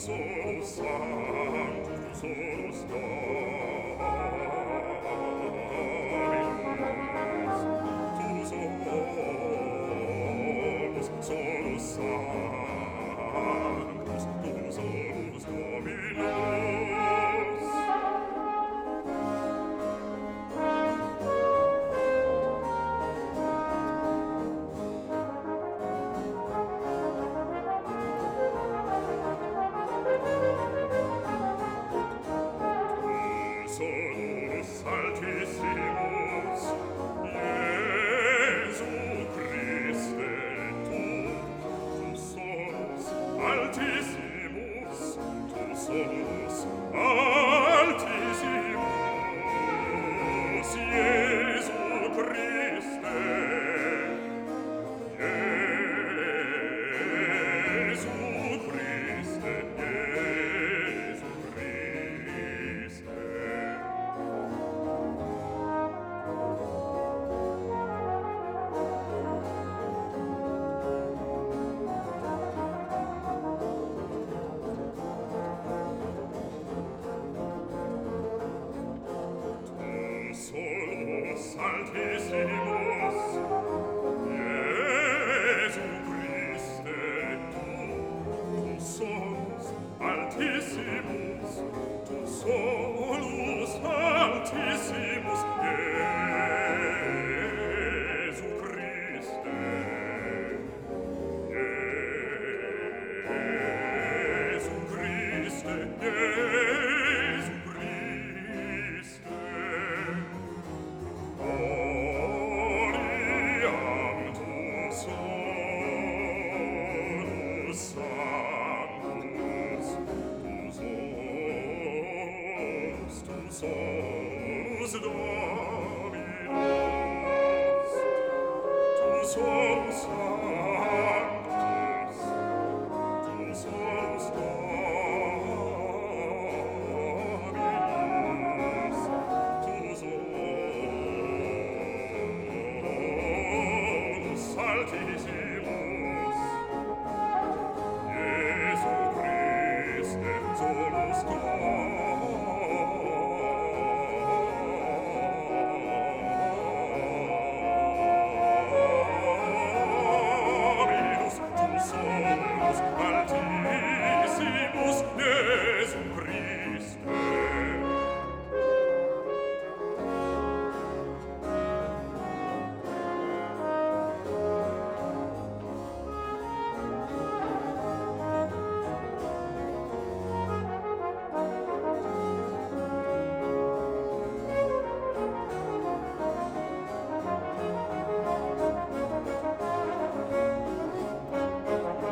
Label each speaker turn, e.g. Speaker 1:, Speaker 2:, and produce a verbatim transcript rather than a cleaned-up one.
Speaker 1: solus sanctus, tu solus Dominus, tu solus, solus sanctus, tu solus Dominus. Solus altissimus, Iesu Christe, tu, tu solus altissimus, tu solus altissimus, Iesu Christe, Iesu Christe, Iesu Christe. Solus altissimus, Iesu Christe, tu, tu solus altissimus, tu solus altissimus, Iesu Christe, Iesu Christe, Iesu Christe. Gloriam tu solus sanctus, tu solus, tu solus Dominus, tu solus sanctus, tu solus Dominus, tu solus altissimus, Iesu Christe, solus Dominus, tu solus